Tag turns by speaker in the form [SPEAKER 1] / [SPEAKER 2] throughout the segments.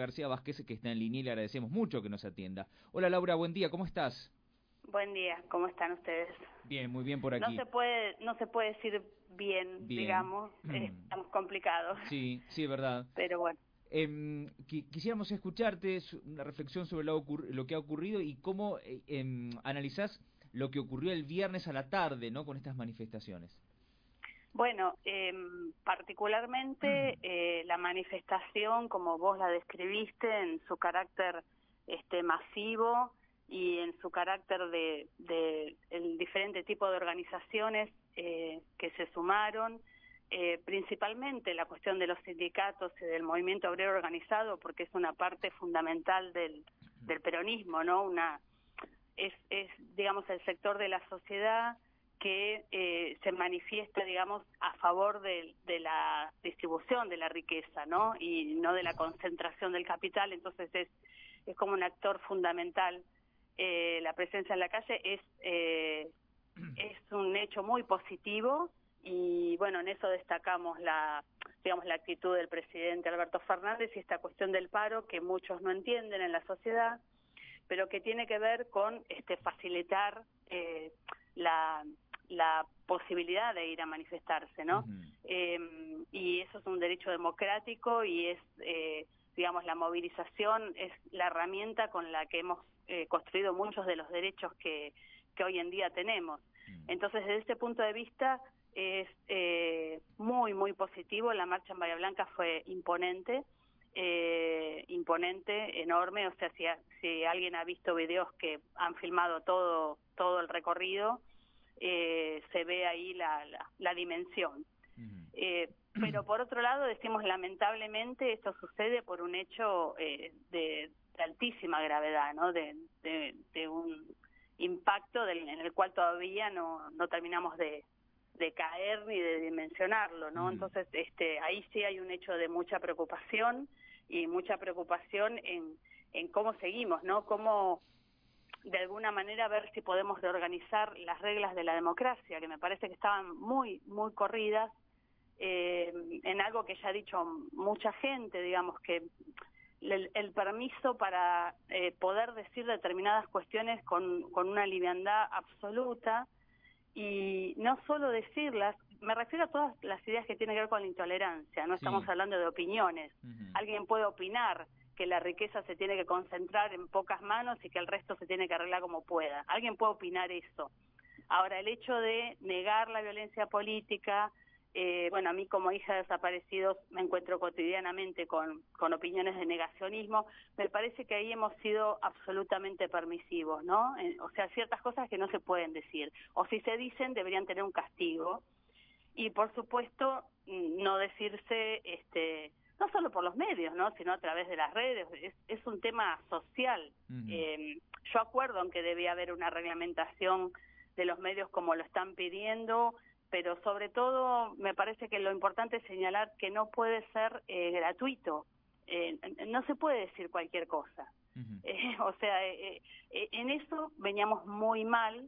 [SPEAKER 1] García Vázquez, que está en línea y le agradecemos mucho que nos atienda. Hola Laura, buen día, ¿cómo estás?
[SPEAKER 2] Buen día, ¿cómo están ustedes?
[SPEAKER 1] Bien, muy bien por aquí.
[SPEAKER 2] No se puede decir bien. Digamos, estamos complicados.
[SPEAKER 1] Sí, sí, es verdad.
[SPEAKER 2] Pero bueno.
[SPEAKER 1] Quisiéramos escucharte una reflexión sobre lo que ha ocurrido y cómo analizás lo que ocurrió el viernes a la tarde, ¿no? Con estas manifestaciones.
[SPEAKER 2] Bueno, particularmente la manifestación, como vos la describiste, en su carácter masivo y en su carácter de el diferente tipo de organizaciones que se sumaron, principalmente la cuestión de los sindicatos y del movimiento obrero organizado, porque es una parte fundamental del peronismo, ¿no? Es digamos, el sector de la sociedad que se manifiesta, digamos, a favor de la distribución de la riqueza, ¿no? Y no de la concentración del capital. Entonces es como un actor fundamental. La presencia en la calle es un hecho muy positivo y, bueno, en eso destacamos la actitud del presidente Alberto Fernández y esta cuestión del paro que muchos no entienden en la sociedad, pero que tiene que ver con facilitar la posibilidad de ir a manifestarse, ¿no? Y eso es un derecho democrático y es, digamos, la movilización es la herramienta con la que hemos construido muchos de los derechos que hoy en día tenemos. Entonces, desde este punto de vista, es muy, muy positivo. La marcha en Bahía Blanca fue imponente, enorme. O sea, si alguien ha visto videos que han filmado todo el recorrido, se ve ahí la dimensión. Pero por otro lado decimos, lamentablemente esto sucede por un hecho de altísima gravedad, ¿no? De un impacto en el cual todavía no terminamos de caer ni de dimensionarlo, ¿no? Entonces ahí sí hay un hecho de mucha preocupación y mucha preocupación en cómo seguimos, ¿no? Cómo de alguna manera ver si podemos reorganizar las reglas de la democracia, que me parece que estaban muy, muy corridas, en algo que ya ha dicho mucha gente, digamos, que el permiso para poder decir determinadas cuestiones con una liviandad absoluta, y no solo decirlas, me refiero a todas las ideas que tienen que ver con la intolerancia, no estamos hablando de opiniones. Alguien puede opinar que la riqueza se tiene que concentrar en pocas manos y que el resto se tiene que arreglar como pueda. Alguien puede opinar eso. Ahora, el hecho de negar la violencia política, bueno, a mí como hija de desaparecidos me encuentro cotidianamente con opiniones de negacionismo. Me parece que ahí hemos sido absolutamente permisivos, ¿no? O sea, ciertas cosas que no se pueden decir, o si se dicen deberían tener un castigo. Y por supuesto, no decirse, no solo por los medios, ¿no? Sino a través de las redes. Es un tema social. Yo acuerdo en que debía haber una reglamentación de los medios como lo están pidiendo, pero sobre todo me parece que lo importante es señalar que no puede ser gratuito. No se puede decir cualquier cosa. O sea, en eso veníamos muy mal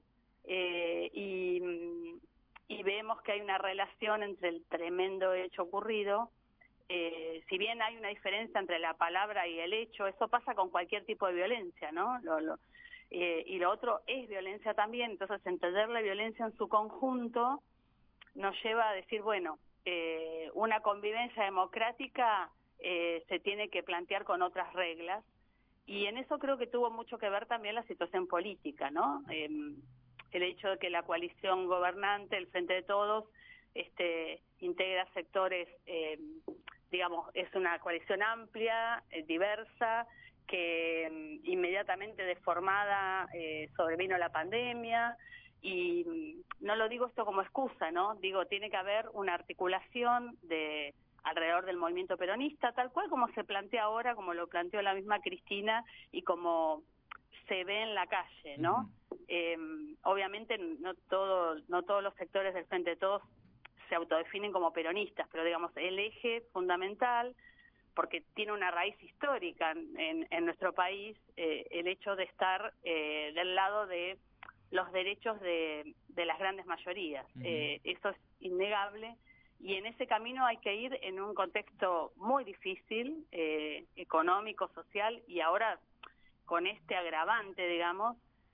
[SPEAKER 2] y vemos que hay una relación entre el tremendo hecho ocurrido. Si bien hay una diferencia entre la palabra y el hecho, eso pasa con cualquier tipo de violencia, ¿no? Y lo otro es violencia también. Entonces, entender la violencia en su conjunto nos lleva a decir, bueno, una convivencia democrática se tiene que plantear con otras reglas, y en eso creo que tuvo mucho que ver también la situación política, ¿no? El hecho de que la coalición gobernante, el Frente de Todos, integra sectores, digamos, es una coalición amplia, diversa, que inmediatamente deformada sobrevino la pandemia. Y no lo digo esto como excusa, ¿no? Digo, tiene que haber una articulación alrededor del movimiento peronista, tal cual como se plantea ahora, como lo planteó la misma Cristina y como se ve en la calle, ¿no? Obviamente no todos los sectores del Frente de Todos se autodefinen como peronistas, pero digamos, el eje fundamental, porque tiene una raíz histórica en nuestro país, el hecho de estar del lado de los derechos de las grandes mayorías. Eso es innegable, y en ese camino hay que ir en un contexto muy difícil, económico, social, y ahora con este agravante, digamos,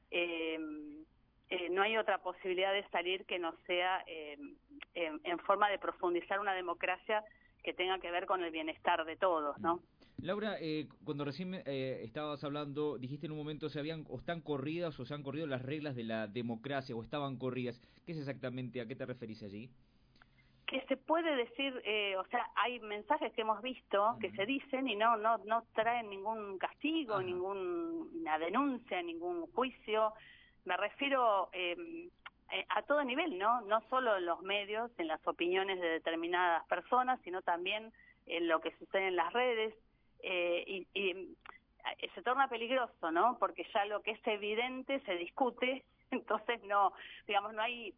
[SPEAKER 2] no hay otra posibilidad de salir que no sea en forma de profundizar una democracia que tenga que ver con el bienestar de todos, ¿no?
[SPEAKER 1] Laura, cuando recién estabas hablando, dijiste en un momento se habían o están corridas o se han corrido las reglas de la democracia o estaban corridas. ¿Qué es exactamente? ¿A qué te referís allí?
[SPEAKER 2] Que se puede decir, o sea, hay mensajes que hemos visto que se dicen y no traen ningún castigo, ninguna denuncia, ningún juicio. Me refiero a todo nivel, ¿no? No solo en los medios, en las opiniones de determinadas personas, sino también en lo que sucede en las redes. Y se torna peligroso, ¿no? Porque ya lo que es evidente se discute, entonces no, digamos, no hay...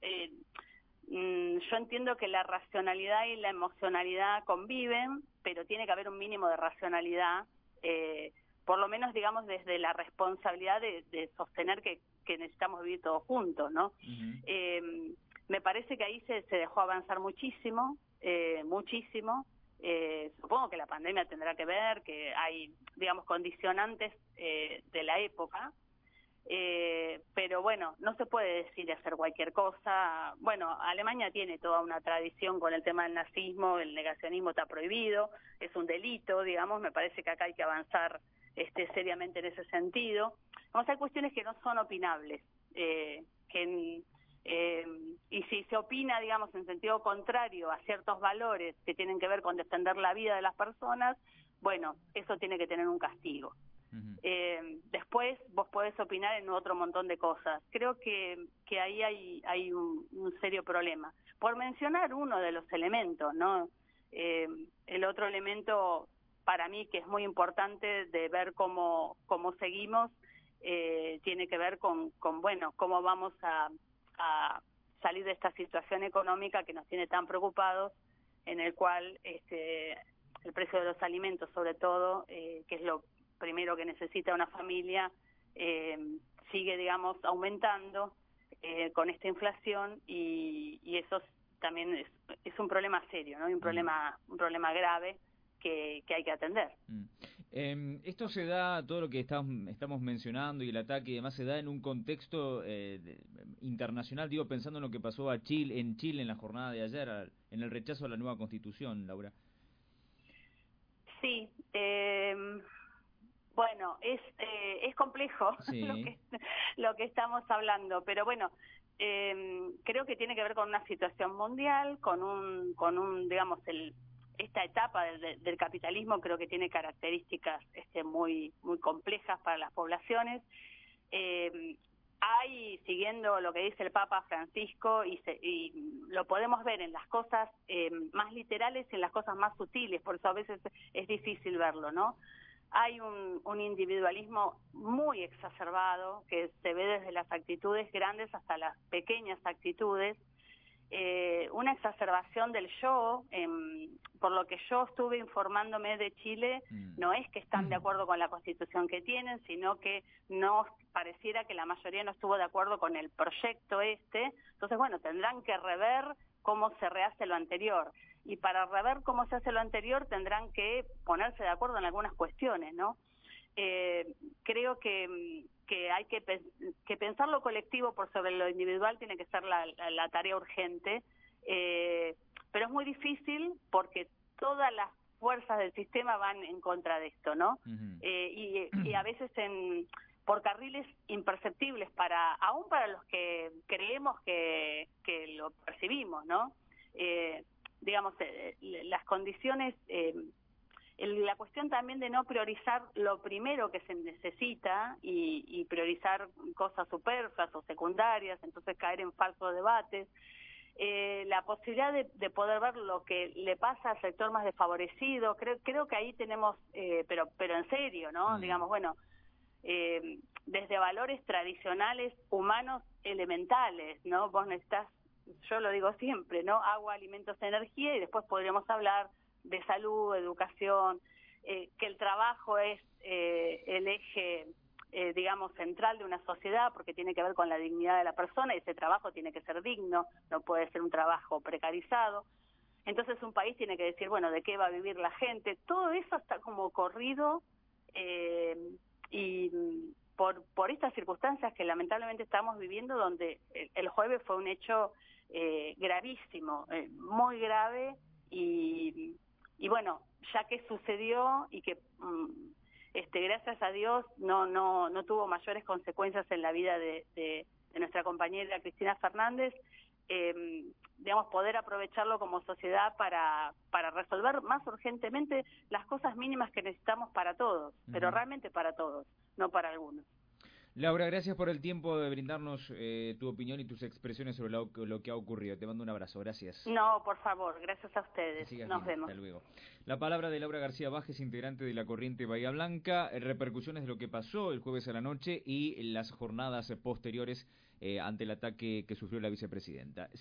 [SPEAKER 2] yo entiendo que la racionalidad y la emocionalidad conviven, pero tiene que haber un mínimo de racionalidad, por lo menos, digamos, desde la responsabilidad de sostener que necesitamos vivir todos juntos, ¿no? Me parece que ahí se dejó avanzar muchísimo, muchísimo. Supongo que la pandemia tendrá que ver, que hay, digamos, condicionantes de la época, pero bueno, no se puede decir hacer cualquier cosa. Bueno, Alemania tiene toda una tradición con el tema del nazismo, el negacionismo está prohibido, es un delito, digamos. Me parece que acá hay que avanzar seriamente en ese sentido. Vamos, hay cuestiones que no son opinables, y si se opina, digamos, en sentido contrario a ciertos valores que tienen que ver con defender la vida de las personas, bueno, eso tiene que tener un castigo. Después vos podés opinar en otro montón de cosas. Creo que ahí hay un serio problema. Por mencionar uno de los elementos, ¿no? El otro elemento para mí que es muy importante de ver cómo seguimos, tiene que ver con bueno, cómo vamos a salir de esta situación económica que nos tiene tan preocupados, en el cual el precio de los alimentos, sobre todo, que es lo primero que necesita una familia, sigue, digamos, aumentando con esta inflación, y eso también es un problema serio, ¿no? Un problema grave que hay que atender.
[SPEAKER 1] Esto se da, todo lo que estamos mencionando y el ataque y demás, se da en un contexto internacional, digo, pensando en lo que pasó en Chile en la jornada de ayer, en el rechazo a la nueva Constitución, Laura.
[SPEAKER 2] Sí, bueno, es complejo, sí, lo que estamos hablando, pero bueno, creo que tiene que ver con una situación mundial, con un digamos, esta etapa del capitalismo creo que tiene características muy complejas para las poblaciones. Hay, siguiendo lo que dice el Papa Francisco, y lo podemos ver en las cosas más literales y en las cosas más sutiles, por eso a veces es difícil verlo, ¿no? Hay un individualismo muy exacerbado que se ve desde las actitudes grandes hasta las pequeñas actitudes, una exacerbación del yo. Por lo que yo estuve informándome de Chile, no es que están de acuerdo con la Constitución que tienen, sino que no pareciera que la mayoría no estuvo de acuerdo con el proyecto entonces bueno, tendrán que rever cómo se rehace lo anterior, y para rever cómo se hace lo anterior tendrán que ponerse de acuerdo en algunas cuestiones, ¿no? Creo que hay que pensar lo colectivo por sobre lo individual, tiene que ser la tarea urgente, pero es muy difícil porque todas las fuerzas del sistema van en contra de esto, ¿no? Y a veces por carriles imperceptibles aún para los que creemos que lo percibimos, ¿no? Digamos, las condiciones, la cuestión también de no priorizar lo primero que se necesita y priorizar cosas superfluas o secundarias, entonces caer en falsos debates. La posibilidad de poder ver lo que le pasa al sector más desfavorecido, creo que ahí tenemos, pero en serio, ¿no? Digamos, bueno, desde valores tradicionales humanos elementales, ¿no? Vos necesitas, yo lo digo siempre, ¿no? Agua, alimentos, energía, y después podríamos hablar de salud, educación, que el trabajo es el eje, digamos, central de una sociedad, porque tiene que ver con la dignidad de la persona, y ese trabajo tiene que ser digno, no puede ser un trabajo precarizado. Entonces un país tiene que decir, bueno, ¿de qué va a vivir la gente? Todo eso está como corrido y por estas circunstancias que lamentablemente estamos viviendo, donde el jueves fue un hecho gravísimo, muy grave, y bueno, ya que sucedió y que gracias a Dios no tuvo mayores consecuencias en la vida de nuestra compañera Cristina Fernández, digamos, poder aprovecharlo como sociedad para resolver más urgentemente las cosas mínimas que necesitamos para todos, pero realmente para todos, no para algunos.
[SPEAKER 1] Laura, gracias por el tiempo de brindarnos tu opinión y tus expresiones sobre lo que ha ocurrido. Te mando un abrazo, gracias.
[SPEAKER 2] No, por favor, gracias a ustedes. Nos
[SPEAKER 1] bien.
[SPEAKER 2] vemos.
[SPEAKER 1] Hasta luego. La palabra de Laura García Bajes, integrante de la Corriente Bahía Blanca, repercusiones de lo que pasó el jueves a la noche y las jornadas posteriores ante el ataque que sufrió la vicepresidenta.